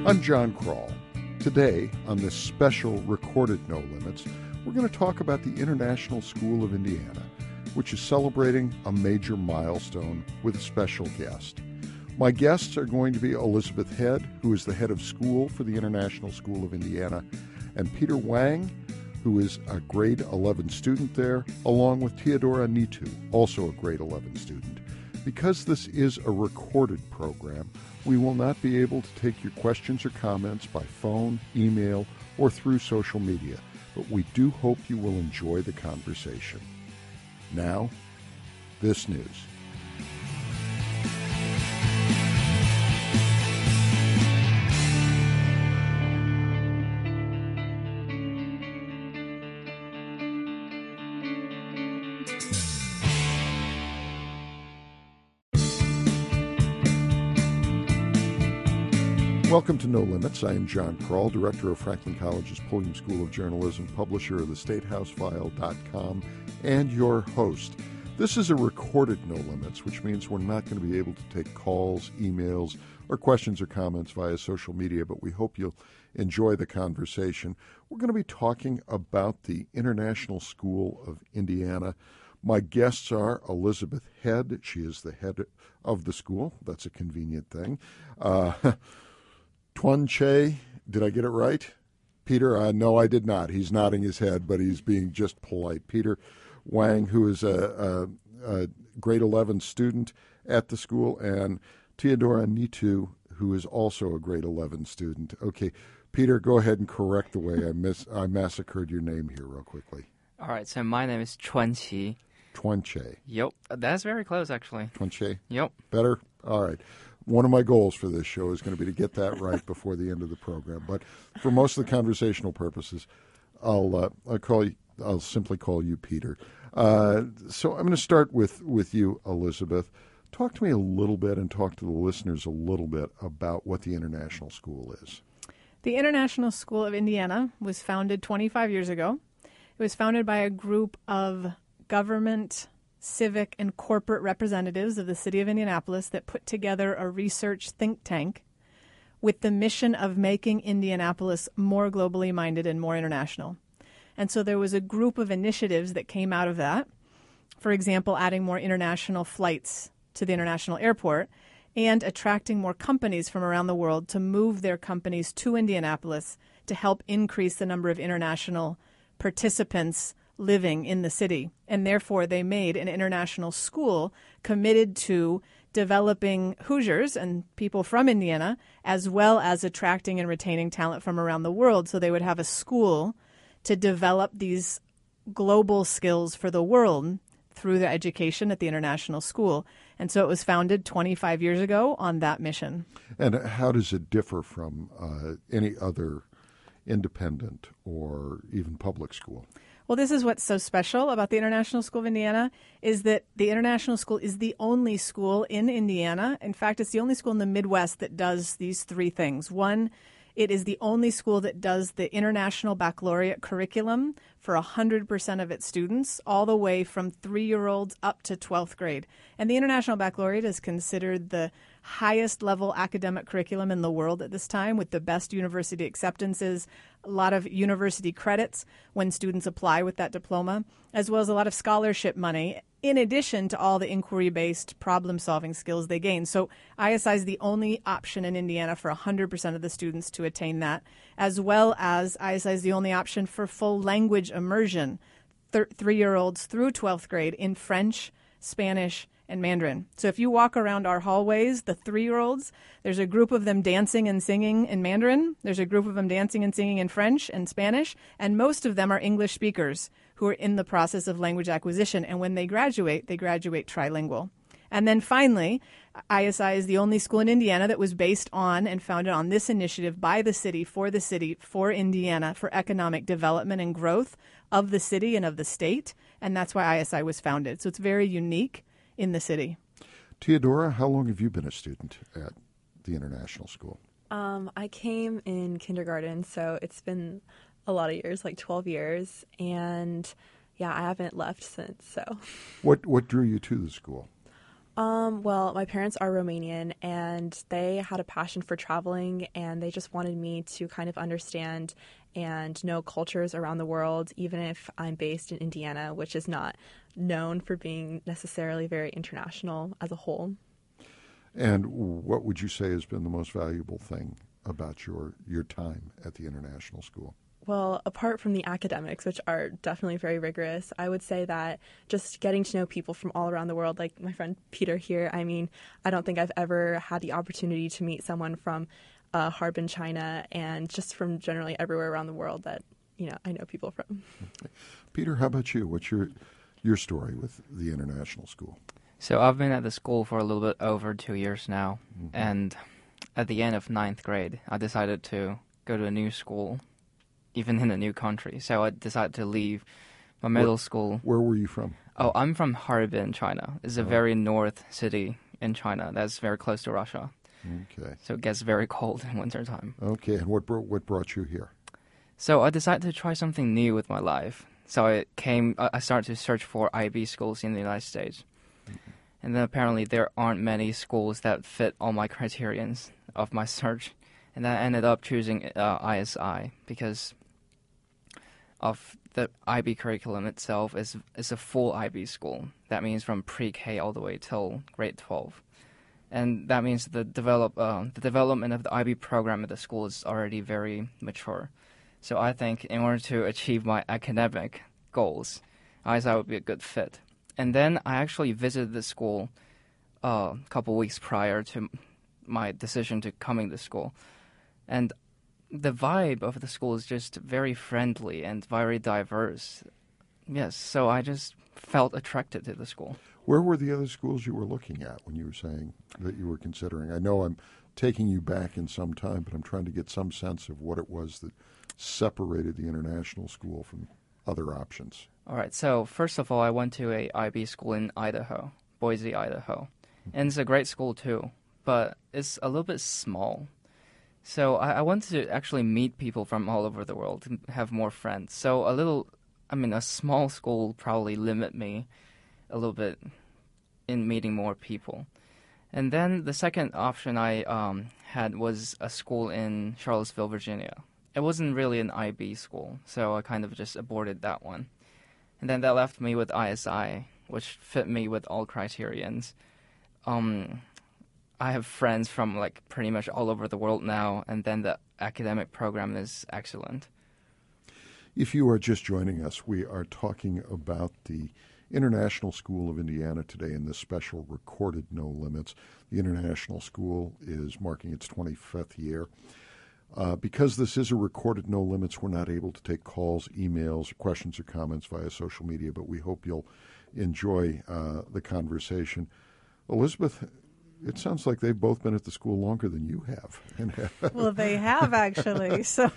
I'm John Kroll. Today, on this special recorded No Limits, we're going to talk about the International School of Indiana, which is celebrating a major milestone with a special guest. My guests are going to be Elizabeth Head, who is the head of school for the International School of Indiana, and Peter Wang, who is a grade 11 student there, along with Theodora Nitu, also a grade 11 student. Because this is a recorded program, we will not be able to take your questions or comments by phone, email, or through social media, but we do hope you will enjoy the conversation. Now, this news. Welcome to No Limits. I am John Kroll, director of Franklin College's Pulliam School of Journalism, publisher of theStateHouseFile.com, and your host. This is a recorded No Limits, which means we're not going to be able to take calls, emails, or questions or comments via social media, but we hope you'll enjoy the conversation. We're going to be talking about the International School of Indiana. My guests are Elizabeth Head. She is the head of the school. That's a convenient thing. Tuan Che, did I get it right? Peter, no, I did not. He's nodding his head, but he's being just polite. Peter Wang, who is a grade 11 student at the school, and Theodora Nitu, who is also a grade 11 student. Okay, Peter, go ahead and correct the way I massacred your name here real quickly. All right, so my name is Tuan Che. Tuan Che. Yep, that's very close, actually. Tuan Che? Yep. Better? All right. One of my goals for this show is going to be to get that right before the end of the program. But for most of the conversational purposes, I'll simply call you Peter. So I'm going to start with you, Elizabeth. Talk to me a little bit and talk to the listeners a little bit about what the International School is. The International School of Indiana was founded 25 years ago. It was founded by a group of government, civic, and corporate representatives of the city of Indianapolis that put together a research think tank with the mission of making Indianapolis more globally minded and more international. And so there was a group of initiatives that came out of that. For example, adding more international flights to the international airport and attracting more companies from around the world to move their companies to Indianapolis to help increase the number of international participants living in the city. And therefore, they made an international school committed to developing Hoosiers and people from Indiana, as well as attracting and retaining talent from around the world. So they would have a school to develop these global skills for the world through the education at the International School. And so it was founded 25 years ago on that mission. And how does it differ from any other independent or even public school? Well, this is what's so special about the International School of Indiana is that the International School is the only school in Indiana. In fact, it's the only school in the Midwest that does these three things. One, it is the only school that does the International Baccalaureate curriculum for 100% of its students, all the way from 3-year-olds up to 12th grade. And the International Baccalaureate is considered the highest level academic curriculum in the world at this time, with the best university acceptances, a lot of university credits when students apply with that diploma, as well as a lot of scholarship money, in addition to all the inquiry-based problem-solving skills they gain. So ISI is the only option in Indiana for 100% of the students to attain that, as well as ISI is the only option for full language immersion, 3-year-olds through 12th grade in French, Spanish, and Mandarin. So if you walk around our hallways, the 3-year-olds, there's a group of them dancing and singing in Mandarin. There's a group of them dancing and singing in French and Spanish. And most of them are English speakers who are in the process of language acquisition. And when they graduate trilingual. And then finally, ISI is the only school in Indiana that was based on and founded on this initiative by the city, for Indiana, for economic development and growth of the city and of the state. And that's why ISI was founded. So it's very unique in the city. Theodora, how long have you been a student at the International School? I came in kindergarten, so it's been a lot of years, like 12 years. And yeah, I haven't left since. So, What drew you to the school? Well, my parents are Romanian, and they had a passion for traveling, and they just wanted me to kind of understand and know cultures around the world, even if I'm based in Indiana, which is not known for being necessarily very international as a whole. And what would you say has been the most valuable thing about your time at the international school? Well, apart from the academics, which are definitely very rigorous, I would say that just getting to know people from all around the world, like my friend Peter here, I mean, I don't think I've ever had the opportunity to meet someone from Harbin, China, and just from generally everywhere around the world that, I know people from. Okay. Peter, how about you? What's your story with the international school? So I've been at the school for a little bit over 2 years now, and at the end of ninth grade, I decided to go to a new school, even in a new country. So I decided to leave my middle school. Where were you from? Oh, I'm from Harbin, China. It's a very north city in China that's very close to Russia. Okay. So it gets very cold in wintertime. Okay, and what brought you here? So I decided to try something new with my life. So I started to search for IB schools in the United States. And then apparently there aren't many schools that fit all my criterions of my search. And I ended up choosing ISI because of the IB curriculum itself is a full IB school. That means from pre-K all the way till grade 12. And that means the development of the IB program at the school is already very mature. So I think in order to achieve my academic goals, ISI would be a good fit. And then I actually visited the school a couple weeks prior to my decision to coming to school. And the vibe of the school is just very friendly and very diverse. Yes, so I just felt attracted to the school. Where were the other schools you were looking at when you were saying that you were considering? I know I'm taking you back in some time, but I'm trying to get some sense of what it was that separated the international school from other options. All right, so first of all, I went to a IB school in Idaho, Boise, Idaho. And it's a great school too, but it's a little bit small. So I wanted to actually meet people from all over the world and have more friends. So a small school probably limit me a little bit in meeting more people. And then the second option I had was a school in Charlottesville, Virginia. It wasn't really an IB school, so I kind of just aborted that one. And then that left me with ISI, which fit me with all criterions. I have friends from pretty much all over the world now, and then the academic program is excellent. If you are just joining us, we are talking about the International School of Indiana today in this special recorded No Limits. The International School is marking its 25th year. Because this is a recorded No Limits, we're not able to take calls, emails, questions, or comments via social media, but we hope you'll enjoy the conversation. Elizabeth, it sounds like they've both been at the school longer than you have. Well, they have actually. So,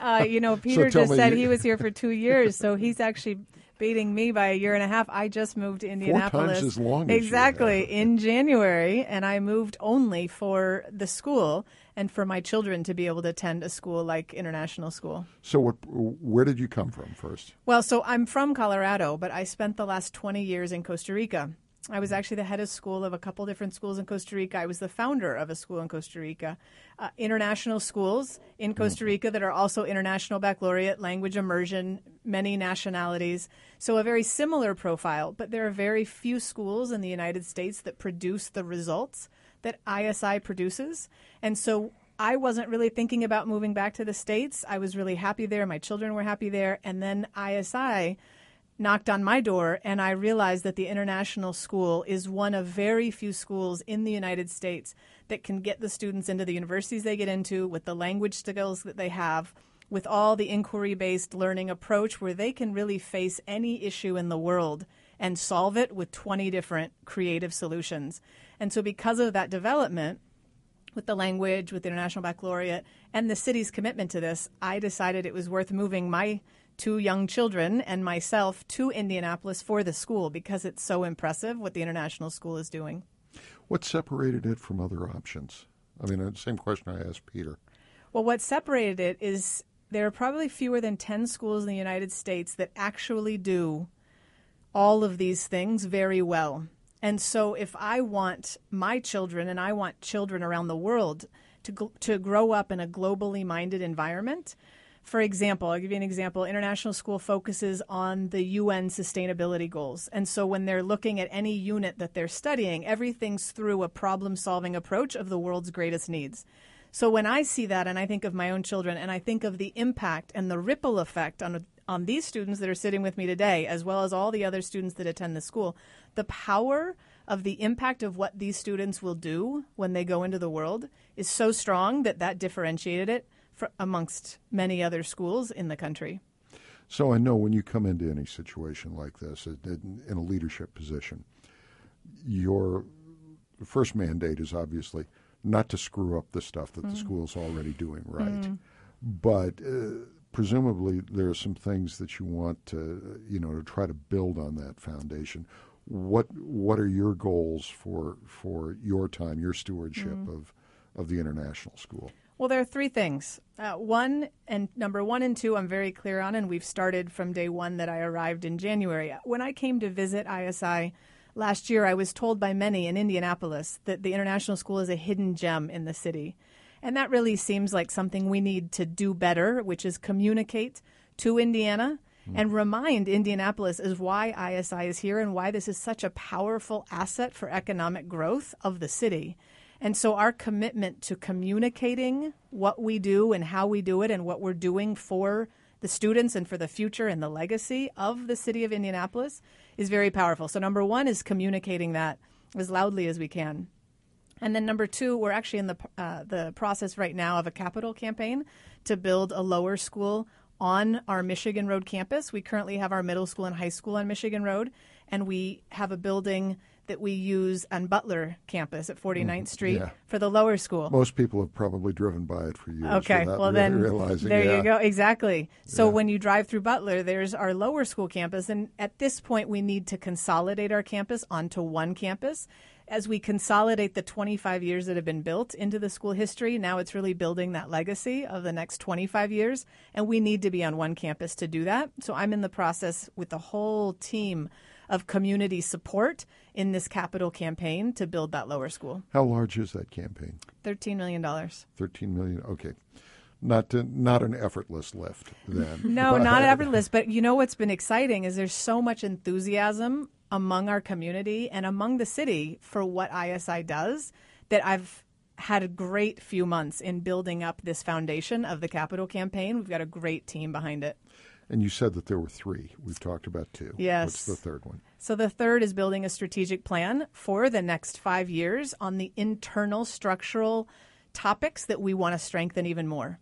Peter just said he was here for 2 years, so he's actually beating me by a year and a half. I just moved to Indianapolis. 4 times as long as exactly, you have. in January, and I moved only for the school and for my children to be able to attend a school like International School. So where did you come from first? Well, so I'm from Colorado, but I spent the last 20 years in Costa Rica. I was actually the head of school of a couple different schools in Costa Rica. I was the founder of a school in Costa Rica. International schools in Costa Rica that are also international baccalaureate, language immersion, many nationalities. So a very similar profile, but there are very few schools in the United States that produce the results that ISI produces. And so I wasn't really thinking about moving back to the States. I was really happy there. My children were happy there. And then ISI knocked on my door, and I realized that the International School is one of very few schools in the United States that can get the students into the universities they get into with the language skills that they have, with all the inquiry-based learning approach where they can really face any issue in the world and solve it with 20 different creative solutions. And so because of that development, with the language, with the International Baccalaureate, and the city's commitment to this, I decided it was worth moving my 2 young children and myself to Indianapolis for the school because it's so impressive what the International School is doing. What separated it from other options? I mean, the same question I asked Peter. Well, what separated it is there are probably fewer than 10 schools in the United States that actually do all of these things very well. And so if I want my children and I want children around the world to grow up in a globally minded environment, for example, I'll give you an example. International School focuses on the UN sustainability goals. And so when they're looking at any unit that they're studying, everything's through a problem-solving approach of the world's greatest needs. So when I see that and I think of my own children and I think of the impact and the ripple effect on these students that are sitting with me today, as well as all the other students that attend the school, the power of the impact of what these students will do when they go into the world is so strong that differentiated it amongst many other schools in the country. So I know when you come into any situation like this, in a leadership position, your first mandate is obviously not to screw up the stuff that the school's already doing right. But presumably there are some things that you want to, to try to build on that foundation. What are your goals for your time, your stewardship of the international school? Well, there are three things. Number one and two, I'm very clear on, and we've started from day one that I arrived in January. When I came to visit ISI last year, I was told by many in Indianapolis that the international school is a hidden gem in the city. And that really seems like something we need to do better, which is communicate to Indiana and remind Indianapolis as why ISI is here and why this is such a powerful asset for economic growth of the city. And so our commitment to communicating what we do and how we do it and what we're doing for the students and for the future and the legacy of the city of Indianapolis is very powerful. So number one is communicating that as loudly as we can. And then number two, we're actually in the process right now of a capital campaign to build a lower school on our Michigan Road campus. We currently have our middle school and high school on Michigan Road, and we have a building that we use on Butler campus at 49th Street for the lower school. Most people have probably driven by it for years. Okay, well then realizing, there you go. Exactly. So when you drive through Butler, there's our lower school campus, and at this point we need to consolidate our campus onto one campus. As we consolidate the 25 years that have been built into the school history, now it's really building that legacy of the next 25 years, and we need to be on one campus to do that. So I'm in the process with the whole team of community support in this capital campaign to build that lower school. How large is that campaign? $13 million. $13 million, okay. Not an effortless lift then. No, not effortless. But you know what's been exciting is there's so much enthusiasm among our community and among the city for what ISI does that I've had a great few months in building up this foundation of the capital campaign. We've got a great team behind it. And you said that there were three. We've talked about two. Yes. What's the third one? So the third is building a strategic plan for the next 5 years on the internal structural topics that we want to strengthen even more.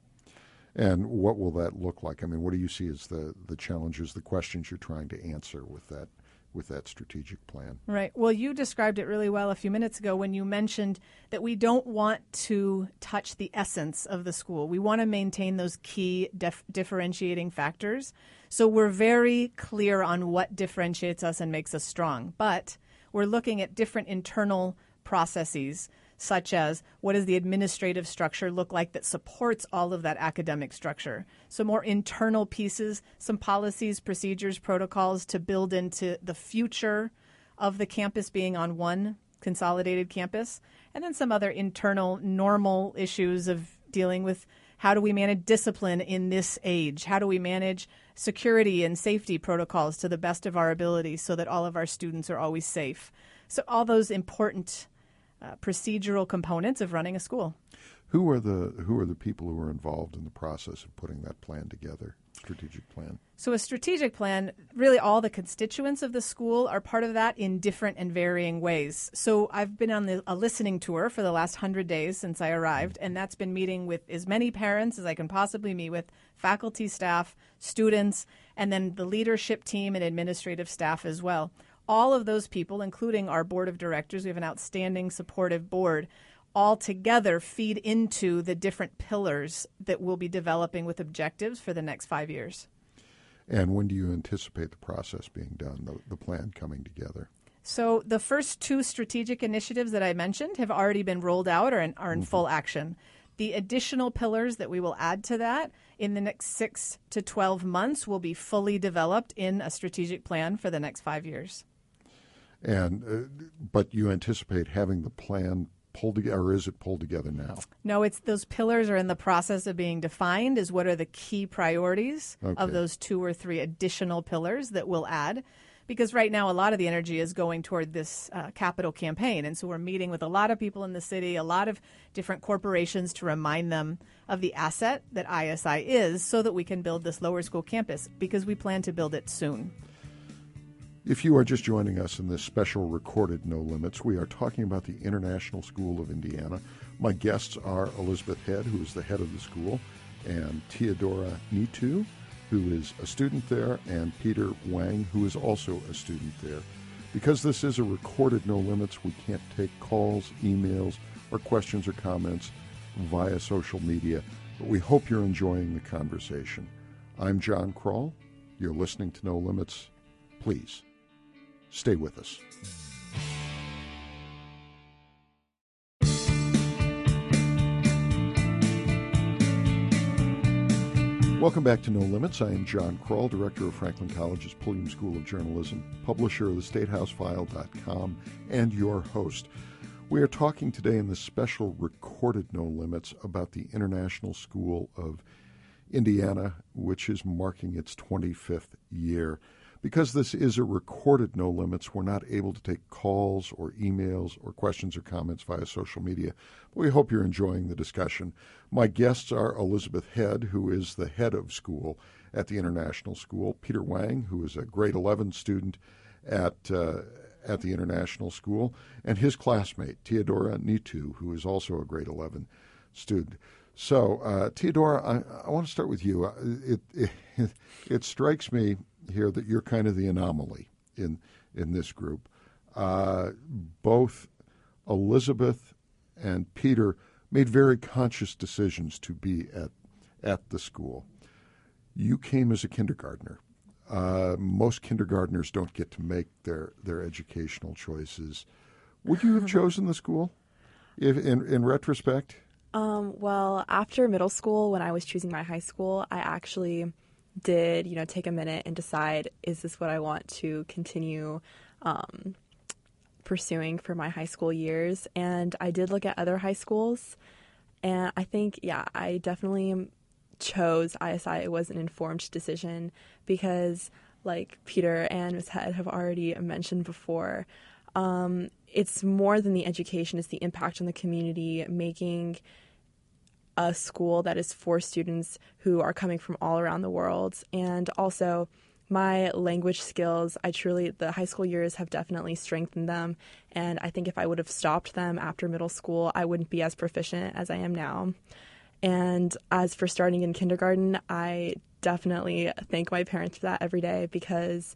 And what will that look like? I mean, what do you see as the challenges, the questions you're trying to answer with that strategic plan? Right. Well, you described it really well a few minutes ago when you mentioned that we don't want to touch the essence of the school. We want to maintain those key differentiating factors. So we're very clear on what differentiates us and makes us strong. But we're looking at different internal processes, such as what does the administrative structure look like that supports all of that academic structure. So more internal pieces, some policies, procedures, protocols to build into the future of the campus being on one consolidated campus, and then some other internal normal issues of dealing with how do we manage discipline in this age? How do we manage security and safety protocols to the best of our ability so that all of our students are always safe? So all those important procedural components of running a school. Who are the people who are involved in the process of putting that plan together, strategic plan? So a strategic plan, really all the constituents of the school are part of that in different and varying ways. So I've been on a listening tour for the last 100 days since I arrived, and that's been meeting with as many parents as I can possibly meet with, faculty, staff, students, and then the leadership team and administrative staff as well. All of those people, including our board of directors, we have an outstanding supportive board, all together feed into the different pillars that we'll be developing with objectives for the next 5 years. And when do you anticipate the process being done, the plan coming together? So the first two strategic initiatives that I mentioned have already been rolled out or are in full action. The additional pillars that we will add to that in the next 6 to 12 months will be fully developed in a strategic plan for the next 5 years. But you anticipate having the plan pulled together, or is it pulled together now? No, it's those pillars are in the process of being defined as what are the key priorities of those 2 or 3 additional pillars that we'll add. Because right now, a lot of the energy is going toward this capital campaign. And so we're meeting with a lot of people in the city, a lot of different corporations to remind them of the asset that ISI is so that we can build this lower school campus because we plan to build it soon. If you are just joining us in this special recorded No Limits, we are talking about the International School of Indiana. My guests are Elizabeth Head, who is the head of the school, and Teodora Nitu, who is a student there, and Peter Wang, who is also a student there. Because this is a recorded No Limits, we can't take calls, emails, or questions or comments via social media, but we hope you're enjoying the conversation. I'm John Kroll. You're listening to No Limits. Please, stay with us. Welcome back to No Limits. I am John Kroll, director of Franklin College's Pulliam School of Journalism, publisher of theStateHouseFile.com, and your host. We are talking today in this special recorded No Limits about the International School of Indiana, which is marking its 25th year. Because this is a recorded No Limits, we're not able to take calls or emails or questions or comments via social media. But we hope you're enjoying the discussion. My guests are Elizabeth Head, who is the head of school at the International School, Peter Wang, who is a grade 11 student at the International School, and his classmate, Teodora Nitu, who is also a grade 11 student. So, Teodora, I want to start with you. It strikes me here that you're kind of the anomaly in this group. Both Elizabeth and Peter made very conscious decisions to be at the school. You came as a kindergartner. Most kindergartners don't get to make their educational choices. Would you have chosen the school, in retrospect? Well, after middle school, when I was choosing my high school, I actually did, take a minute and decide, is this what I want to continue pursuing for my high school years? And I did look at other high schools, and I think, I definitely chose ISI. It was an informed decision because, like Peter and Ms. Head have already mentioned before, it's more than the education, it's the impact on the community, making a school that is for students who are coming from all around the world. And also my language skills, the high school years have definitely strengthened them. And I think if I would have stopped them after middle school, I wouldn't be as proficient as I am now. And as for starting in kindergarten, I definitely thank my parents for that every day because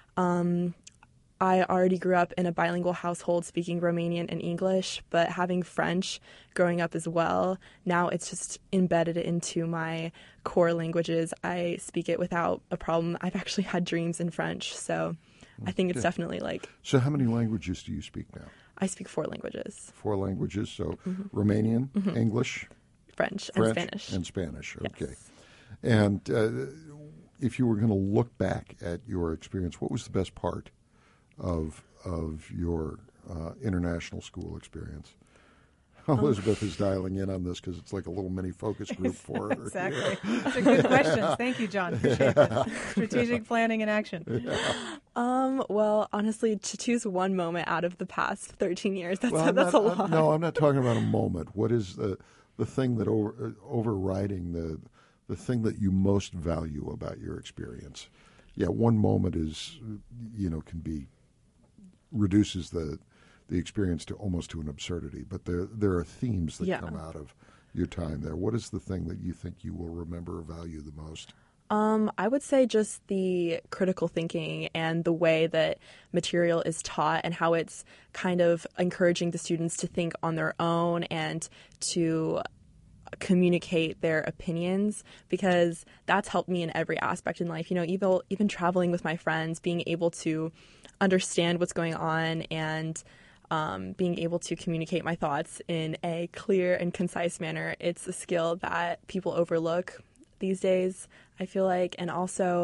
I already grew up in a bilingual household speaking Romanian and English, but having French growing up as well, now it's just embedded into my core languages. I speak it without a problem. I've actually had dreams in French, so I think it's definitely like... So how many languages do you speak now? I speak 4 languages. 4 languages, so Romanian, English, French, and Spanish. And Spanish, okay. Yes. And if you were going to look back at your experience, what was the best part of your international school experience? Elizabeth is dialing in on this because it's like a little mini focus group for her. Exactly. Those are good questions. Thank you, John. Appreciate that. Strategic planning in action. Well, honestly, to choose one moment out of the past 13 years, that's a lot. No, I'm not talking about a moment. What is the thing that overriding the thing that you most value about your experience? Yeah, one moment is, can be reduces the experience to almost to an absurdity, but there are themes that come out of your time there. What is the thing that you think you will remember or value the most? I would say just the critical thinking and the way that material is taught and how it's kind of encouraging the students to think on their own and to communicate their opinions, because that's helped me in every aspect in life. Even traveling with my friends, being able to understand what's going on and being able to communicate my thoughts in a clear and concise manner. It's a skill that people overlook these days, I feel like. And also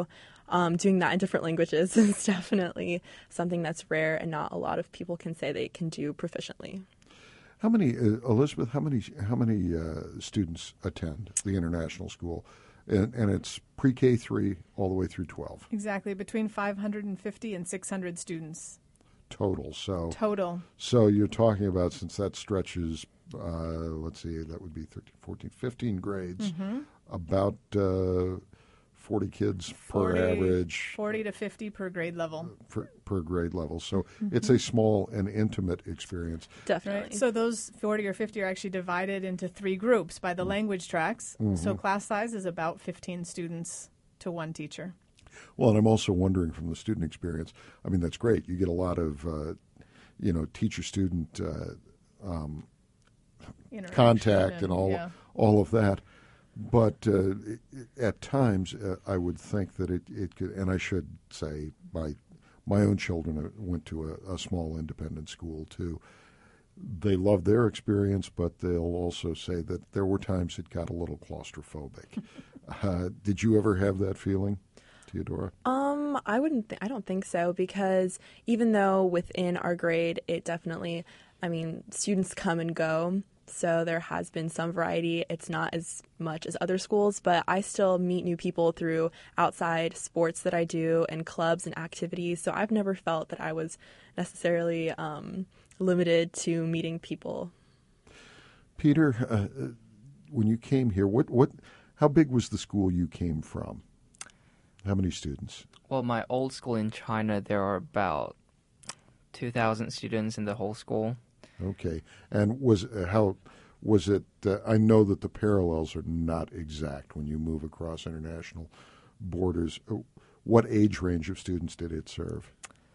doing that in different languages is definitely something that's rare and not a lot of people can say they can do proficiently. How many, Elizabeth? How many students attend the international school? And it's pre-K 3 all the way through 12. Exactly, between 550 and 600 students. Total. Total. So you're talking about, since that stretches, let's see, that would be 13, 14, 15 grades, about 40 kids per average. 40 to 50 per grade level. Per grade level. So it's a small and intimate experience. Definitely. Right. So those 40 or 50 are actually divided into 3 groups by the language tracks. So class size is about 15 students to one teacher. Well, and I'm also wondering from the student experience, I mean, that's great. You get a lot of, teacher-student contact and all of that. But at times, I would think that it could, and I should say, my own children went to a small independent school too. They loved their experience, but they'll also say that there were times it got a little claustrophobic. Did you ever have that feeling, Theodora? I don't think so, because even though within our grade, it definitely, students come and go. So there has been some variety. It's not as much as other schools, but I still meet new people through outside sports that I do and clubs and activities. So I've never felt that I was necessarily limited to meeting people. Peter, when you came here, how big was the school you came from? How many students? Well, my old school in China, there are about 2,000 students in the whole school. Okay. And was it, I know that the parallels are not exact when you move across international borders. What age range of students did it serve?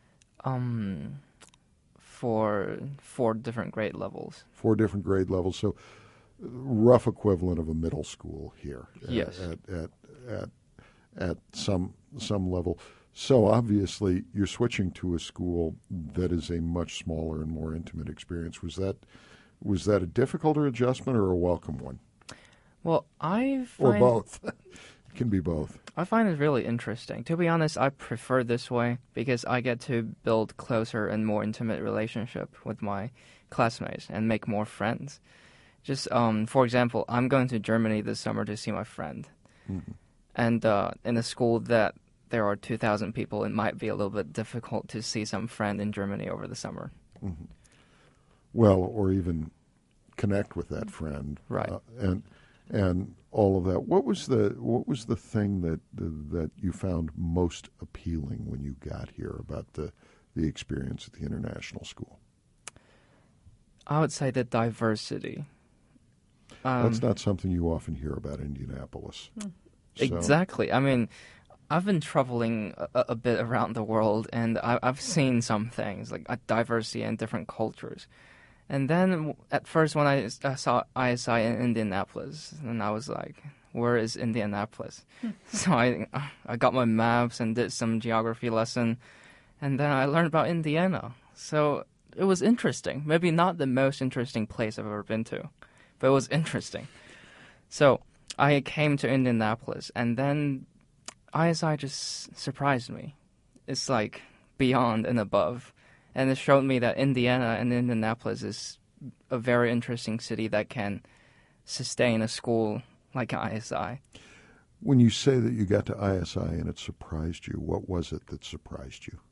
For 4 different grade levels. 4 different grade levels. So rough equivalent of a middle school here. Yes. At some level. So obviously you're switching to a school that is a much smaller and more intimate experience. Was that a difficult adjustment or a welcome one? Well, or both. It can be both. I find it really interesting. To be honest, I prefer this way because I get to build closer and more intimate relationship with my classmates and make more friends. Just for example, I'm going to Germany this summer to see my friend. Mm-hmm. And in a school that there are 2,000 people, it might be a little bit difficult to see some friend in Germany over the summer. Mm-hmm. Well, or even connect with that friend, right? And all of that. What was the thing that you found most appealing when you got here about the experience at the international school? I would say the diversity. That's not something you often hear about Indianapolis. So. Exactly. I've been traveling a bit around the world, and I've seen some things, like diversity and different cultures. And then at first when I saw ISI in Indianapolis, and I was like, where is Indianapolis? So I got my maps and did some geography lesson, and then I learned about Indiana. So it was interesting. Maybe not the most interesting place I've ever been to, but it was interesting. So I came to Indianapolis, and then ISI just surprised me. It's like beyond and above. And it showed me that Indiana and Indianapolis is a very interesting city that can sustain a school like ISI. When you say that you got to ISI and it surprised you, what was it that surprised you?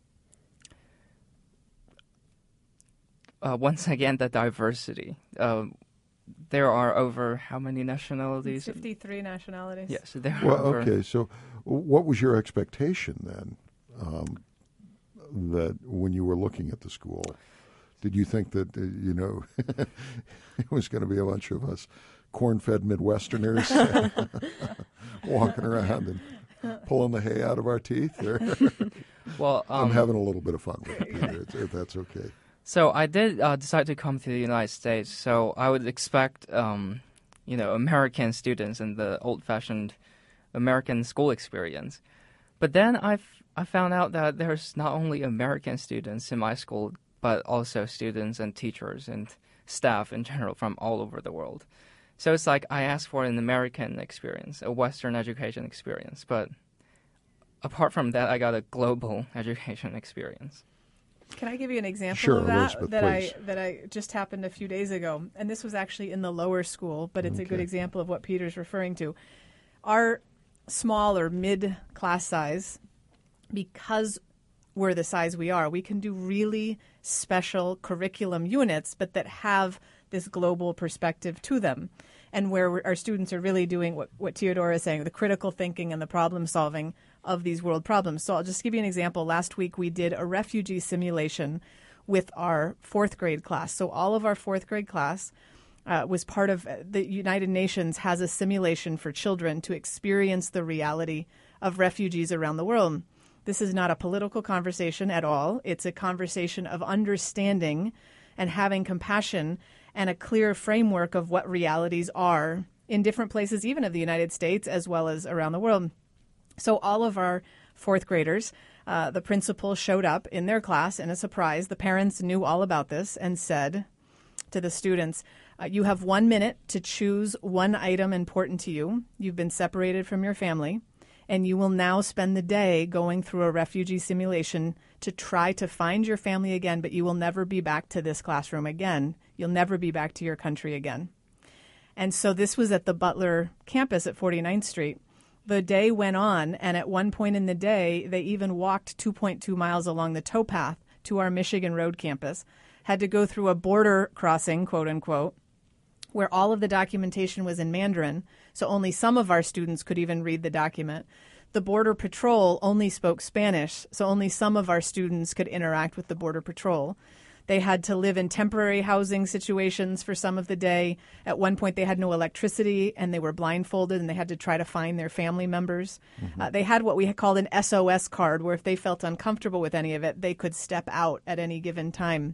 Once again, the diversity. There are over how many nationalities? 53 nationalities. Yes, there are. Well, okay. So, what was your expectation then? That when you were looking at the school, did you think that it was going to be a bunch of us corn-fed Midwesterners walking around and pulling the hay out of our teeth? Well, I'm having a little bit of fun with it, Peter, if that's okay. So I did decide to come to the United States. So I would expect, American students and the old-fashioned American school experience. But then I found out that there's not only American students in my school, but also students and teachers and staff in general from all over the world. So it's like I asked for an American experience, a Western education experience, but apart from that, I got a global education experience. Can I give you an example Sure, of that Elizabeth, please. that I just happened a few days ago? And this was actually in the lower school, but it's a good example of what Peter's referring to. Our small or mid-class size, because we're the size we are, we can do really special curriculum units, but that have this global perspective to them. And where our students are really doing what Teodora is saying, the critical thinking and the problem solving of these world problems. So I'll just give you an example. Last week we did a refugee simulation with our fourth grade class. So all of our fourth grade class was part of the United Nations has a simulation for children to experience the reality of refugees around the world. This is not a political conversation at all. It's a conversation of understanding and having compassion and a clear framework of what realities are in different places, even of the United States, as well as around the world. So all of our fourth graders, the principal showed up in their class in a surprise. The parents knew all about this and said to the students, you have 1 minute to choose one item important to you. You've been separated from your family, and you will now spend the day going through a refugee simulation to try to find your family again, but you will never be back to this classroom again. You'll never be back to your country again. And so this was at the Butler campus at 49th Street. The day went on, and at one point in the day, they even walked 2.2 miles along the towpath to our Michigan Road campus, had to go through a border crossing, quote unquote, where all of the documentation was in Mandarin, so only some of our students could even read the document. The Border Patrol only spoke Spanish, so only some of our students could interact with the Border Patrol. They had to live in temporary housing situations for some of the day. At one point, they had no electricity, and they were blindfolded, and they had to try to find their family members. They had what we called an SOS card, where if they felt uncomfortable with any of it, they could step out at any given time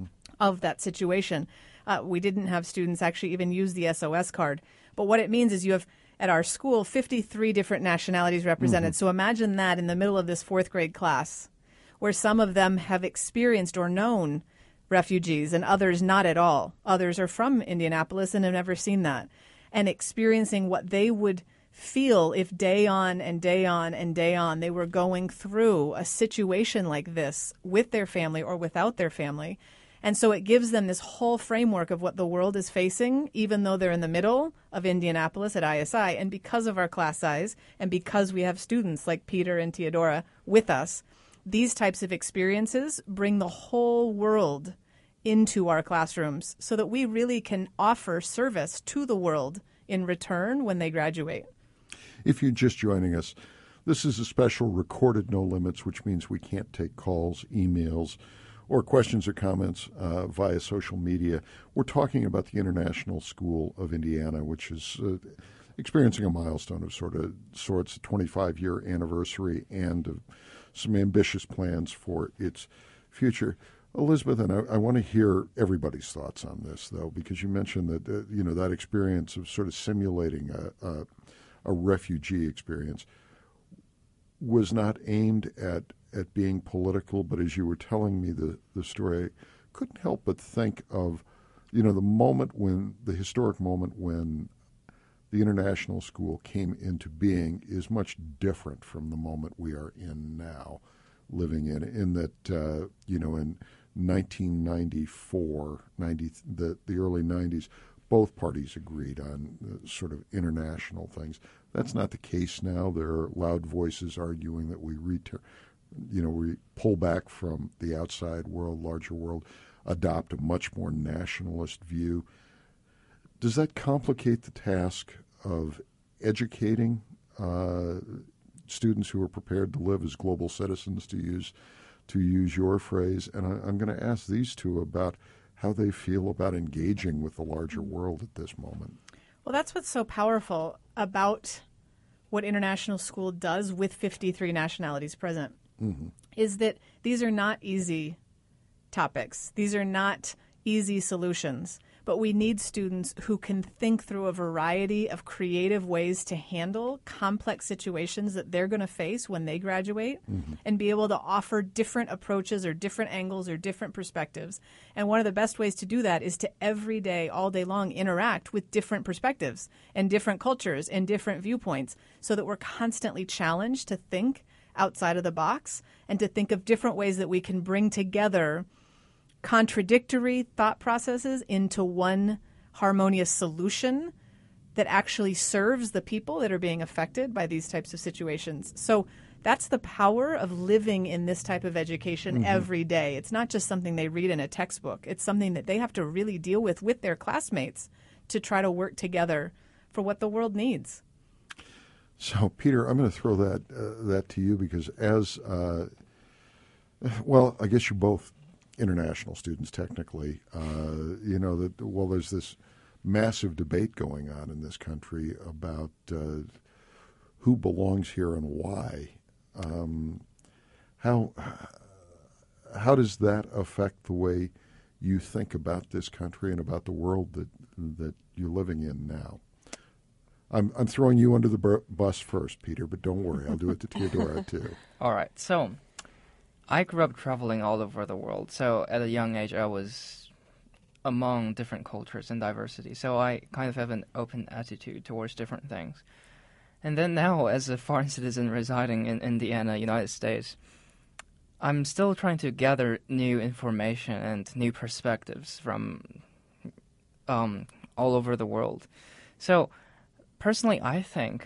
of that situation. We didn't have students actually even use the SOS card. But what it means is you have, at our school, 53 different nationalities represented. So imagine that in the middle of this fourth grade class, where some of them have experienced or known refugees and others not at all. Others are from Indianapolis and have never seen that. And experiencing what they would feel if day on and day on and day on they were going through a situation like this with their family or without their family. And so it gives them this whole framework of what the world is facing, even though they're in the middle of Indianapolis at ISI. And because of our class size and because we have students like Peter and Teodora with us, these types of experiences bring the whole world into our classrooms so that we really can offer service to the world in return when they graduate. If you're just joining us, this is a special recorded No Limits, which means we can't take calls, emails, or questions or comments via social media. We're talking about the International School of Indiana, which is experiencing a milestone of sorts, a 25-year anniversary, and some ambitious plans for its future. Elizabeth, and I want to hear everybody's thoughts on this, though, because you mentioned that that experience of sort of simulating a refugee experience was not aimed at being political, but as you were telling me the story, I couldn't help but think of, the historic moment when the international school came into being is much different from the moment we are in now, living in that, in 1994, the early 90s, both parties agreed on sort of international things. That's not the case now. There are loud voices arguing that we pull back from the outside world, larger world, adopt a much more nationalist view. Does that complicate the task of educating students who are prepared to live as global citizens, to use your phrase? And I'm going to ask these two about how they feel about engaging with the larger world at this moment. Well, that's what's so powerful about what International School does with 53 nationalities present, is that these are not easy topics. These are not easy solutions. But we need students who can think through a variety of creative ways to handle complex situations that they're going to face when they graduate and be able to offer different approaches or different angles or different perspectives. And one of the best ways to do that is to every day, all day long, interact with different perspectives and different cultures and different viewpoints so that we're constantly challenged to think outside of the box and to think of different ways that we can bring together contradictory thought processes into one harmonious solution that actually serves the people that are being affected by these types of situations. So that's the power of living in this type of education every day. It's not just something they read in a textbook. It's something that they have to really deal with their classmates to try to work together for what the world needs. So, Peter, I'm going to throw that to you because well, I guess you're both international students technically. There's this massive debate going on in this country about who belongs here and why. How does that affect the way you think about this country and about the world that you're living in now? I'm throwing you under the bus first, Peter, but don't worry, I'll do it to Theodora too. All right, so I grew up traveling all over the world. So at a young age, I was among different cultures and diversity. So I kind of have an open attitude towards different things. And then now, as a foreign citizen residing in Indiana, United States, I'm still trying to gather new information and new perspectives from all over the world. So personally, I think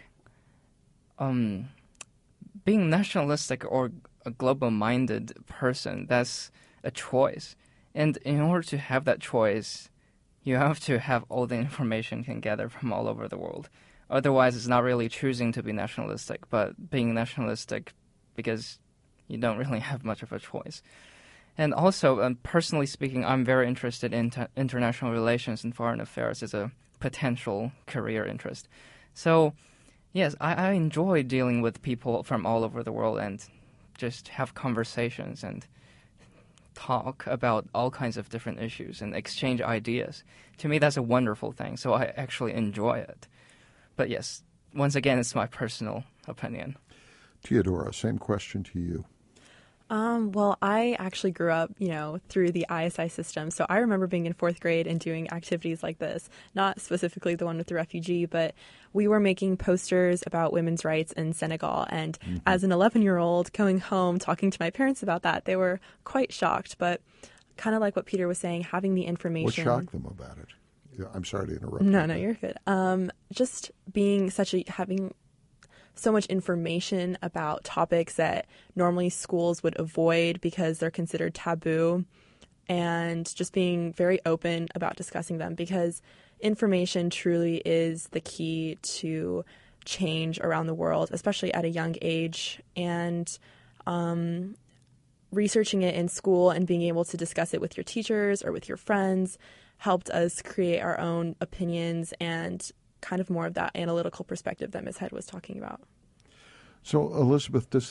being nationalistic or a global-minded person, that's a choice. And in order to have that choice, you have to have all the information you can gather from all over the world. Otherwise, it's not really choosing to be nationalistic, but being nationalistic because you don't really have much of a choice. And also, personally speaking, I'm very interested in international relations and foreign affairs as a potential career interest. So, yes, I enjoy dealing with people from all over the world and just have conversations and talk about all kinds of different issues and exchange ideas. To me, that's a wonderful thing, so I actually enjoy it. But yes, once again, it's my personal opinion. Theodora, same question to you. Well, I actually grew up, through the ISI system. So I remember being in fourth grade and doing activities like this, not specifically the one with the refugee, but we were making posters about women's rights in Senegal. And as an 11-year-old going home, talking to my parents about that, they were quite shocked. But kind of like what Peter was saying, having the information. What shocked them about it? Yeah, I'm sorry to interrupt. No, you're good. Just being having so much information about topics that normally schools would avoid because they're considered taboo, and just being very open about discussing them, because information truly is the key to change around the world, especially at a young age. And researching it in school and being able to discuss it with your teachers or with your friends helped us create our own opinions and kind of more of that analytical perspective that Ms. Head was talking about. So, Elizabeth, does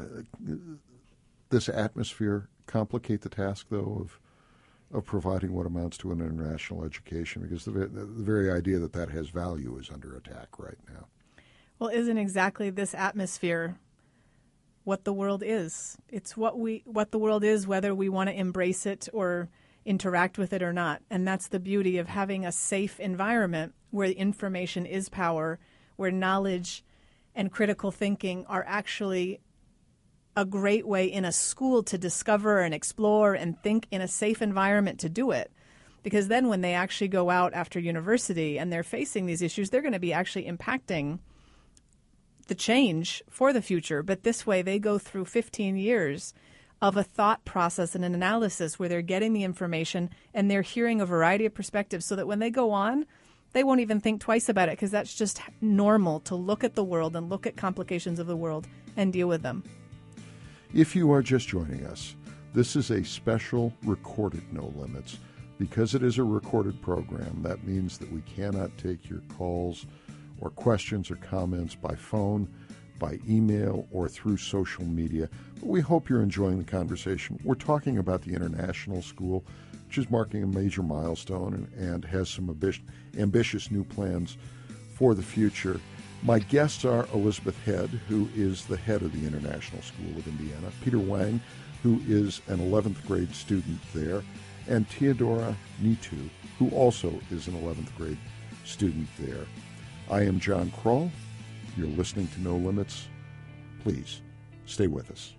this atmosphere complicate the task, though, of providing what amounts to an international education? Because the very idea that has value is under attack right now. Well, isn't exactly this atmosphere what the world is? It's what the world is, whether we want to embrace it or interact with it or not. And that's the beauty of having a safe environment where information is power, where knowledge and critical thinking are actually a great way in a school to discover and explore and think in a safe environment to do it. Because then when they actually go out after university and they're facing these issues, they're going to be actually impacting the change for the future. But this way they go through 15 years of a thought process and an analysis where they're getting the information and they're hearing a variety of perspectives, so that when they go on, they won't even think twice about it, because that's just normal to look at the world and look at complications of the world and deal with them. If you are just joining us, this is a special recorded No Limits. Because it is a recorded program, that means that we cannot take your calls or questions or comments by phone, by email, or through social media. But we hope you're enjoying the conversation. We're talking about the international school, which is marking a major milestone and has some ambitious new plans for the future. My guests are Elizabeth Head, who is the head of the International School of Indiana, Peter Wang, who is an 11th grade student there, and Theodora Nitu, who also is an 11th grade student there. I am John Kroll. You're listening to No Limits. Please Stay with us.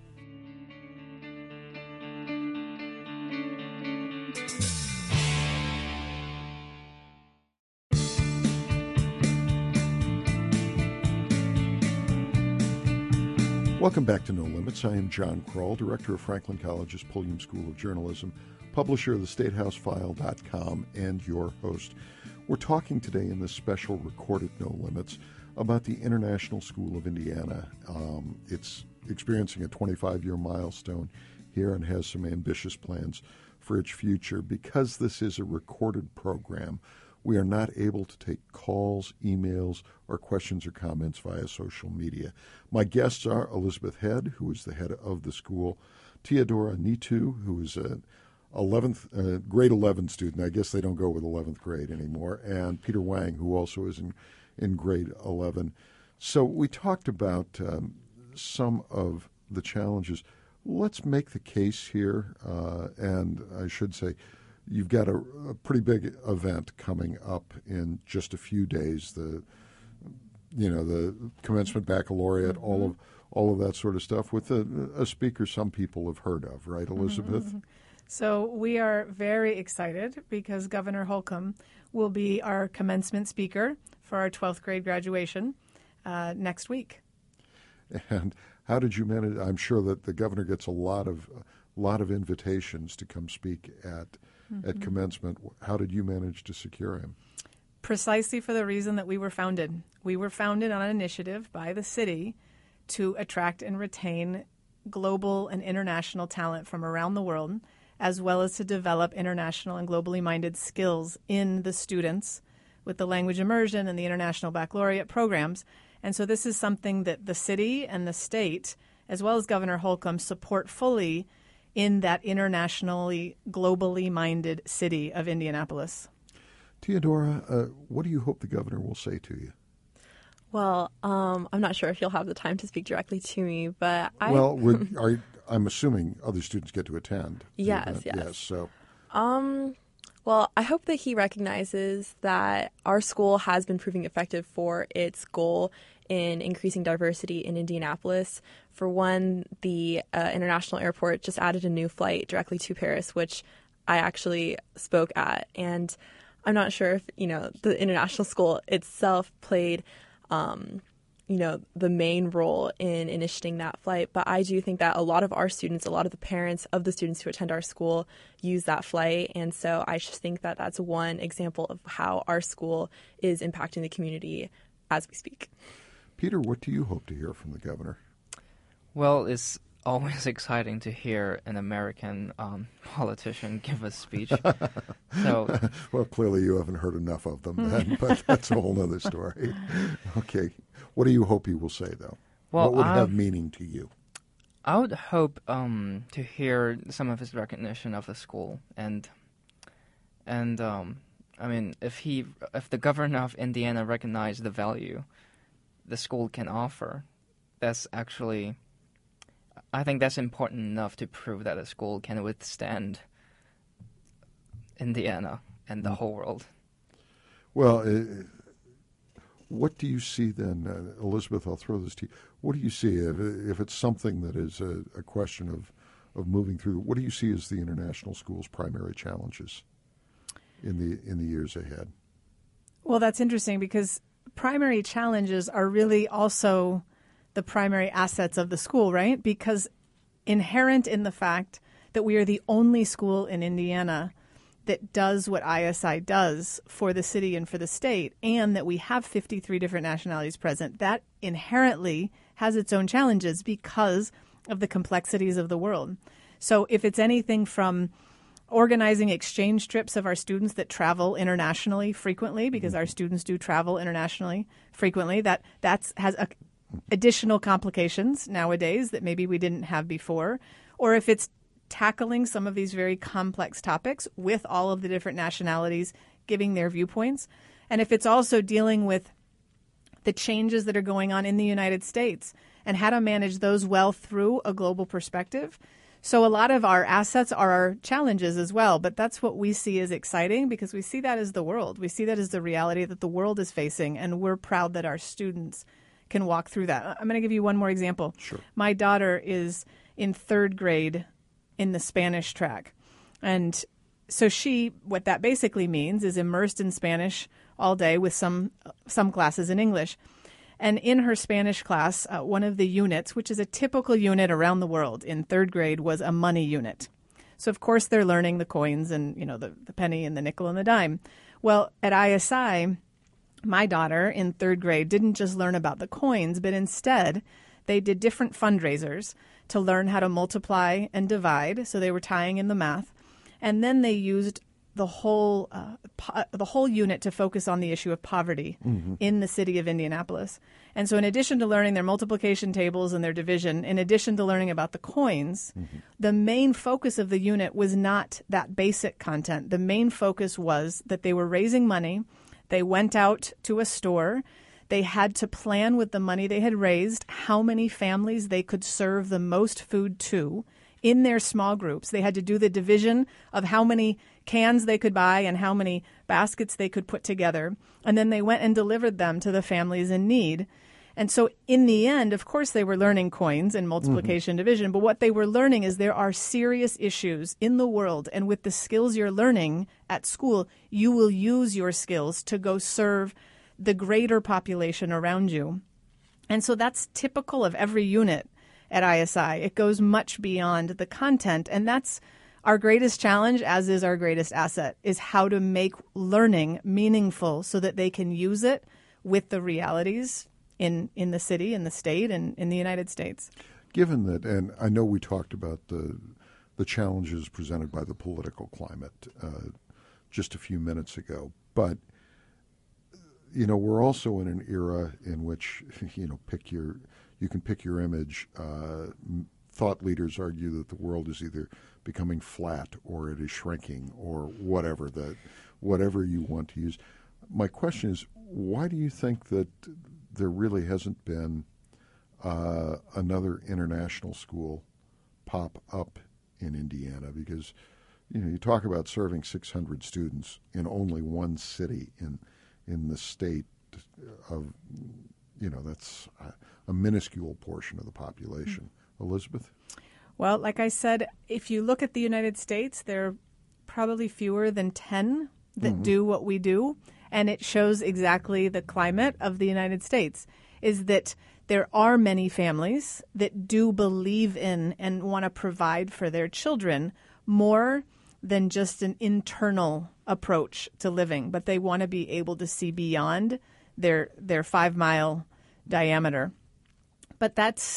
Welcome back to No Limits. I am John Kroll, director of Franklin College's Pulliam School of Journalism, publisher of theStateHouseFile.com, and your host. We're talking today in this special recorded No Limits about the International School of Indiana. It's experiencing a 25-year milestone here and has some ambitious plans for its future. Because this is a recorded program, we are not able to take calls, emails, or questions or comments via social media. My guests are Elizabeth Head, who is the head of the school, Teodora Nitu, who is a grade 11 student. I guess they don't go with 11th grade anymore, and Peter Wang, who also is in grade 11. So we talked about some of the challenges. Let's make the case here, and I should say, you've got a pretty big event coming up in just a few days. The commencement baccalaureate, all of that sort of stuff, with a speaker some people have heard of, right, Elizabeth? Mm-hmm. So we are very excited because Governor Holcomb will be our commencement speaker for our 12th grade graduation next week. And how did you manage? I'm sure that the governor gets a lot of invitations to come speak at commencement. How did you manage to secure him? Precisely for the reason that we were founded. We were founded on an initiative by the city to attract and retain global and international talent from around the world, as well as to develop international and globally minded skills in the students with the language immersion and the international baccalaureate programs. And so this is something that the city and the state, as well as Governor Holcomb, support fully in that internationally, globally minded city of Indianapolis. Teodora, what do you hope the governor will say to you? Well, I'm not sure if you'll have the time to speak directly to me, but I'm assuming other students get to attend. Yes. So, well, I hope that he recognizes that our school has been proving effective for its goal in increasing diversity in Indianapolis. For one, the international airport just added a new flight directly to Paris, which I actually spoke at. And I'm not sure if, the international school itself played, the main role in initiating that flight. But I do think that a lot of our students, a lot of the parents of the students who attend our school use that flight. And so I just think that that's one example of how our school is impacting the community as we speak. Peter, what do you hope to hear from the governor? Well, it's always exciting to hear an American politician give a speech. Well, clearly you haven't heard enough of them then, but that's a whole other story. Okay. What do you hope he will say, though? Well, what would have meaning to you? I would hope to hear some of his recognition of the school, and I mean, if the governor of Indiana recognized the value the school can offer, that's actually, I think that's important enough to prove that a school can withstand Indiana and the whole world. Well, what do you see then, Elizabeth? I'll throw this to you. What do you see if it's something that is a question of moving through? What do you see as the international school's primary challenges in the years ahead? Well, that's interesting because primary challenges are really also the primary assets of the school, right? Because inherent in the fact that we are the only school in Indiana that does what ISI does for the city and for the state, and that we have 53 different nationalities present, that inherently has its own challenges because of the complexities of the world. So if it's anything from organizing exchange trips of our students that travel internationally frequently, because our students do travel internationally frequently, that has additional complications nowadays that maybe we didn't have before. Or if it's tackling some of these very complex topics with all of the different nationalities giving their viewpoints. And if it's also dealing with the changes that are going on in the United States and how to manage those well through a global perspective. So a lot of our assets are our challenges as well, but that's what we see as exciting because we see that as the world. We see that as the reality that the world is facing, and we're proud that our students can walk through that. I'm going to give you one more example. Sure. My daughter is in third grade in the Spanish track. And so what that basically means is immersed in Spanish all day with some classes in English. And in her Spanish class, one of the units, which is a typical unit around the world in third grade, was a money unit. So, of course, they're learning the coins and, the penny and the nickel and the dime. Well, at ISI, my daughter in third grade didn't just learn about the coins, but instead they did different fundraisers to learn how to multiply and divide. So they were tying in the math. And then they used the whole unit to focus on the issue of poverty in the city of Indianapolis. And so in addition to learning their multiplication tables and their division, in addition to learning about the coins, the main focus of the unit was not that basic content. The main focus was that they were raising money. They went out to a store. They had to plan with the money they had raised how many families they could serve the most food to in their small groups. They had to do the division of how many cans they could buy and how many baskets they could put together. And then they went and delivered them to the families in need. And so in the end, of course, they were learning coins and multiplication division. But what they were learning is there are serious issues in the world. And with the skills you're learning at school, you will use your skills to go serve the greater population around you. And so that's typical of every unit at ISI. It goes much beyond the content. And that's our greatest challenge, as is our greatest asset, is how to make learning meaningful so that they can use it with the realities in the city, in the state, and in the United States. Given that, and I know we talked about the challenges presented by the political climate just a few minutes ago, but we're also in an era in which you can pick your image. Thought leaders argue that the world is either becoming flat or it is shrinking or whatever you want to use. My question is, why do you think that there really hasn't been another international school pop up in Indiana? Because you talk about serving 600 students in only one city in the state of that's a minuscule portion of the population. Elizabeth? Well, like I said, if you look at the United States, there are probably fewer than 10 that do what we do. And it shows exactly the climate of the United States, is that there are many families that do believe in and want to provide for their children more than just an internal approach to living, but they want to be able to see beyond their 5-mile diameter. But that's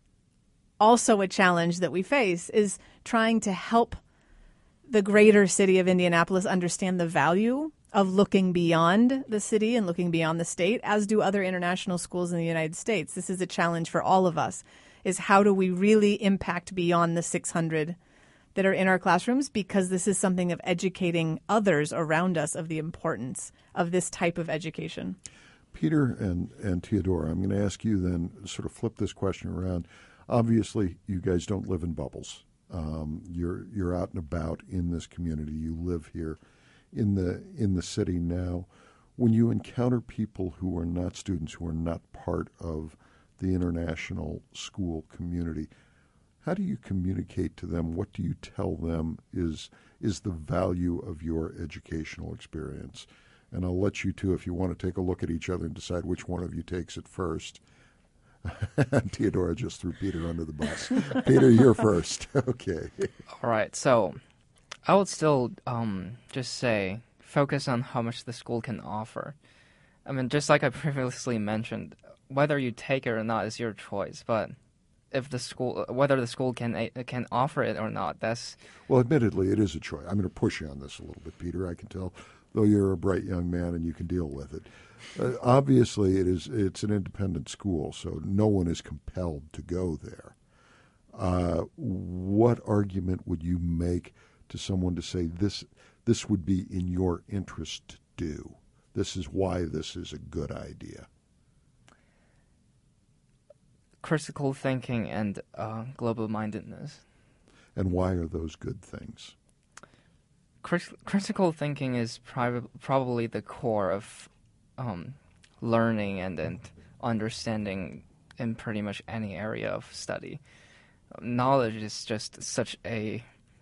also a challenge that we face, is trying to help the greater city of Indianapolis understand the value of looking beyond the city and looking beyond the state, as do other international schools in the United States. This is a challenge for all of us, is how do we really impact beyond the 600 that are in our classrooms, because this is something of educating others around us of the importance of this type of education. Peter and Theodora, I'm going to ask you then, sort of flip this question around. Obviously, you guys don't live in bubbles. You're out and about in this community. You live here in the city now. When you encounter people who are not students, who are not part of the international school community, how do you communicate to them? What do you tell them is the value of your educational experience? And I'll let you two, if you want to take a look at each other and decide which one of you takes it first. Theodora just threw Peter under the bus. Peter, you're first. Okay. All right. So I would still just say focus on how much the school can offer. I mean, just like I previously mentioned, whether you take it or not is your choice. But if whether the school can offer it or not, that's... Well, admittedly, it is a choice. I'm going to push you on this a little bit, Peter. I can tell, though you're a bright young man and you can deal with it. Obviously, it's an independent school, so no one is compelled to go there. What argument would you make to someone to say this would be in your interest to do? This is why this is a good idea. Critical thinking and global-mindedness. And why are those good things? Critical thinking is probably the core of learning and understanding in pretty much any area of study. Knowledge is just such a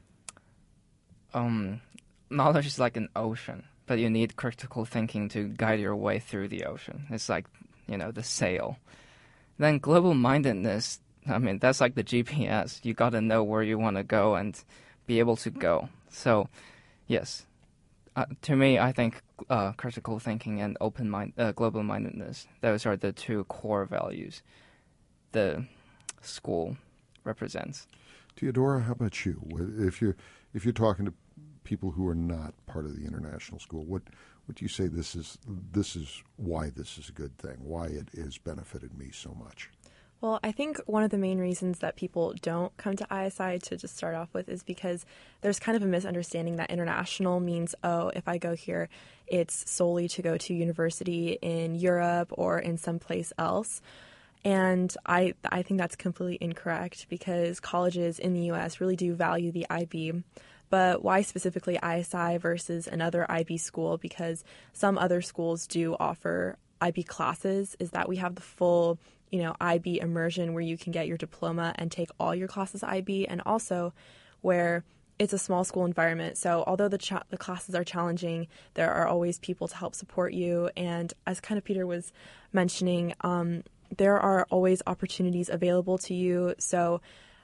knowledge is like an ocean, but you need critical thinking to guide your way through the ocean. It's like, the sail. Then global-mindedness, I mean, that's like the GPS. You got to know where you want to go and be able to go. So, yes, to me, I think critical thinking and global-mindedness, those are the two core values the school represents. Theodora, how about you? If you're talking to people who are not part of the international school, what do you say this is why this is a good thing, why it has benefited me so much? Well, I think one of the main reasons that people don't come to ISI, to just start off with, is because there's kind of a misunderstanding that international means, oh, if I go here, it's solely to go to university in Europe or in someplace else. And I think that's completely incorrect, because colleges in the U.S. really do value the IB. But why specifically ISI versus another IB school? Because some other schools do offer IB classes, is that we have the full, IB immersion where you can get your diploma and take all your classes IB, and also where it's a small school environment. So although the classes are challenging, there are always people to help support you. And as kind of Peter was mentioning, there are always opportunities available to you. So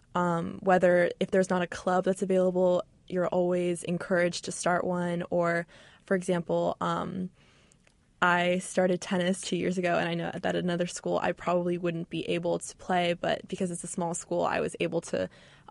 if there's not a club that's available, you're always encouraged to start one. Or, for example, I started tennis 2 years ago, and I know that at another school I probably wouldn't be able to play, but because it's a small school, I was able to,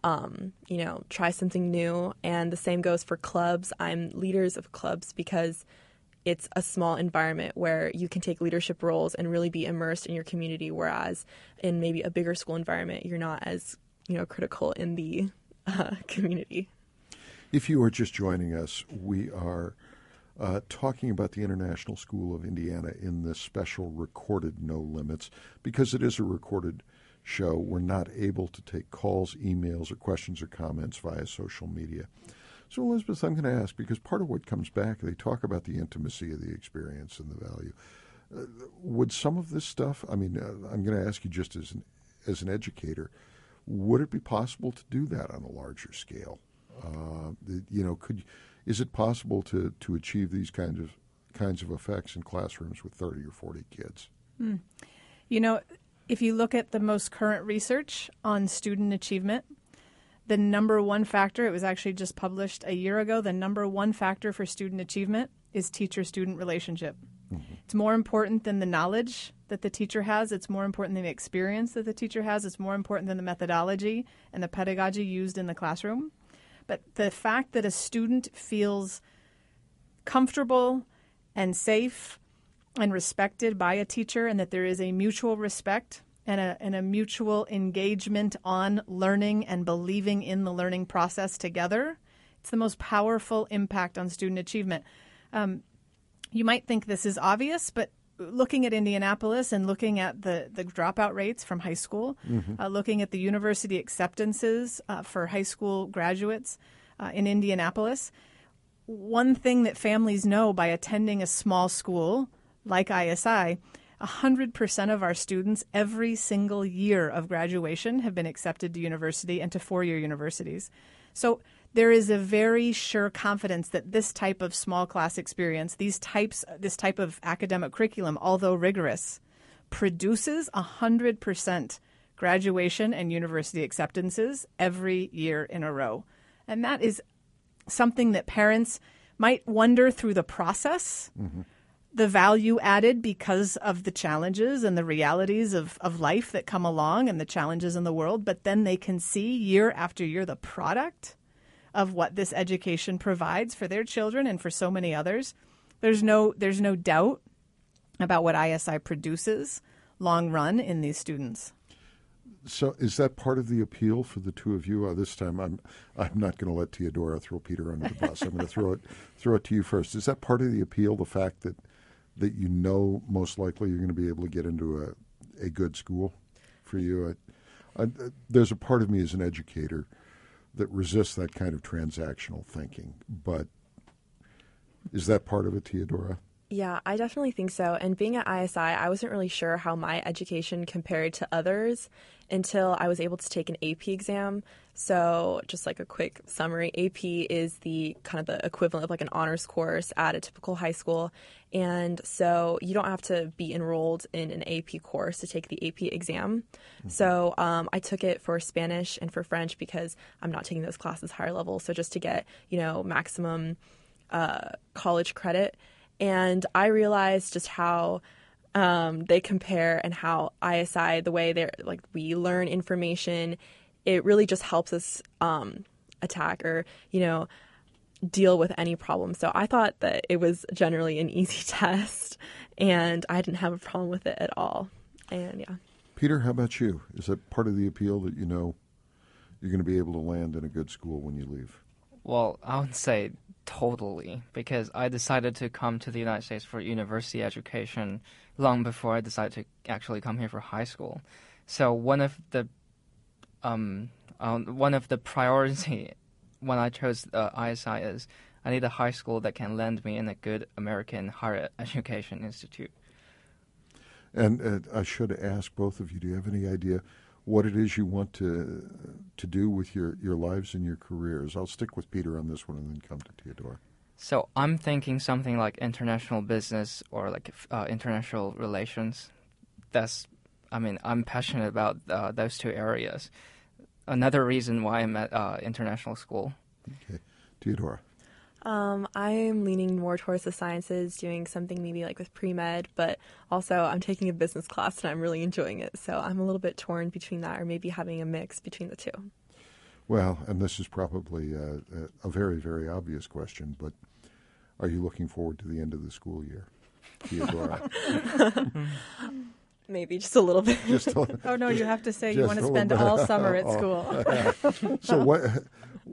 try something new. And the same goes for clubs. I'm leaders of clubs because it's a small environment where you can take leadership roles and really be immersed in your community, whereas in maybe a bigger school environment, you're not as, critical in the community. If you are just joining us, we are talking about the International School of Indiana in this special recorded No Limits. Because it is a recorded show, we're not able to take calls, emails, or questions or comments via social media. So, Elizabeth, I'm going to ask, because part of what comes back, they talk about the intimacy of the experience and the value. Would some of this stuff, I'm going to ask you just as an educator, would it be possible to do that on a larger scale? Is it possible to achieve these kinds of effects in classrooms with 30 or 40 kids? If you look at the most current research on student achievement, the number one factor, it was actually just published a year ago, the number one factor for student achievement is teacher-student relationship. Mm-hmm. It's more important than the knowledge that the teacher has. It's more important than the experience that the teacher has. It's more important than the methodology and the pedagogy used in the classroom. But the fact that a student feels comfortable and safe and respected by a teacher, and that there is a mutual respect and a mutual engagement on learning and believing in the learning process together, it's the most powerful impact on student achievement. You might think this is obvious, but looking at Indianapolis and looking at the dropout rates from high school, mm-hmm. Looking at the university acceptances for high school graduates in Indianapolis, one thing that families know by attending a small school like ISI, 100% of our students every single year of graduation have been accepted to university and to four-year universities. So there is a very sure confidence that this type of small class experience, this type of academic curriculum, although rigorous, produces 100% graduation and university acceptances every year in a row. And that is something that parents might wonder through the process, mm-hmm. the value added because of the challenges and the realities of life that come along and the challenges in the world, but then they can see year after year the product of what this education provides for their children and for so many others. There's no doubt about what ISI produces long run in these students. So is that part of the appeal for the two of you? This time I'm not going to let Theodora throw Peter under the bus. I'm going to throw it to you first. Is that part of the appeal, the fact that most likely you're going to be able to get into a good school for you? There's a part of me as an educator that resists that kind of transactional thinking. But is that part of it, Theodora? Yeah, I definitely think so. And being at ISI, I wasn't really sure how my education compared to others until I was able to take an AP exam. So just like a quick summary, AP is the kind of the equivalent of like an honors course at a typical high school. And so you don't have to be enrolled in an AP course to take the AP exam. So I took it for Spanish and for French because I'm not taking those classes higher level. So just to get, maximum college credit. And I realized just how they compare and how ISI, the way we learn information, it really just helps us attack or, deal with any problem. So I thought that it was generally an easy test and I didn't have a problem with it at all. And yeah. Peter, how about you? Is that part of the appeal that you're going to be able to land in a good school when you leave? Well, I would say totally, because I decided to come to the United States for university education long before I decided to actually come here for high school. So one of the priority when I chose ISI is I need a high school that can land me in a good American higher education institute. And I should ask both of you, do you have any idea what it is you want to do with your lives and your careers? I'll stick with Peter on this one and then come to Theodora. So I'm thinking something like international business or like international relations. I'm passionate about those two areas. Another reason why I'm at international school. Okay. Theodora. I'm leaning more towards the sciences, doing something maybe like with pre-med, but also I'm taking a business class and I'm really enjoying it. So I'm a little bit torn between that or maybe having a mix between the two. Well, and this is probably a very, very obvious question, but are you looking forward to the end of the school year, Theodora? Maybe just a little bit. Oh, no, you have to say you want to spend all summer at school. So what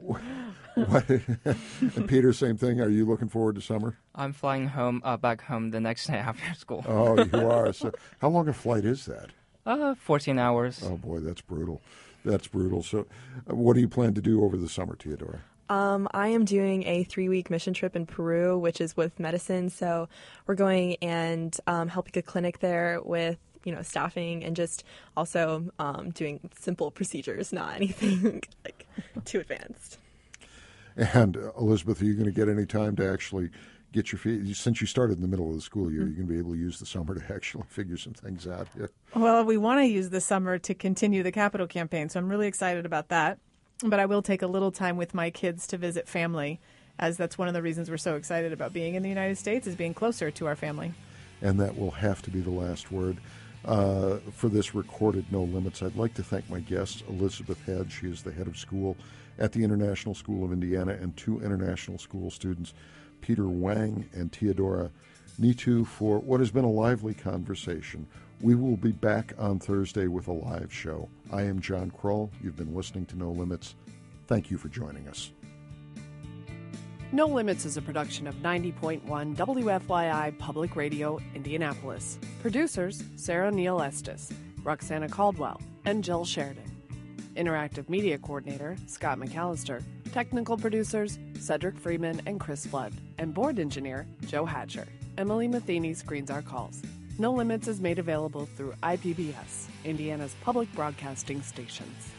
Peter, same thing. Are you looking forward to summer? I'm flying back home the next day after school. Oh, you are. So how long a flight is that? 14 hours. Oh, boy, that's brutal. That's brutal. So what do you plan to do over the summer, Theodora? I am doing a 3-week mission trip in Peru, which is with medicine. So we're going and helping a clinic there with staffing and just also doing simple procedures, not anything like too advanced. And Elizabeth, are you going to get any time to actually get your feet? Since you started in the middle of the school year, you're going to be able to use the summer to actually figure some things out here. Well, we want to use the summer to continue the Capitol campaign, so I'm really excited about that. But I will take a little time with my kids to visit family, as that's one of the reasons we're so excited about being in the United States, is being closer to our family. And that will have to be the last word. For this recorded No Limits, I'd like to thank my guests, Elizabeth Head. She is the head of school at the International School of Indiana, and two international school students, Peter Wang and Theodora Nitu, for what has been a lively conversation. We will be back on Thursday with a live show. I am John Kroll. You've been listening to No Limits. Thank you for joining us. No Limits is a production of 90.1 WFYI Public Radio, Indianapolis. Producers, Sarah Neal Estes, Roxana Caldwell, and Jill Sheridan. Interactive Media Coordinator, Scott McAllister. Technical producers, Cedric Freeman and Chris Flood. And Board Engineer, Joe Hatcher. Emily Matheny screens our calls. No Limits is made available through IPBS, Indiana's public broadcasting stations.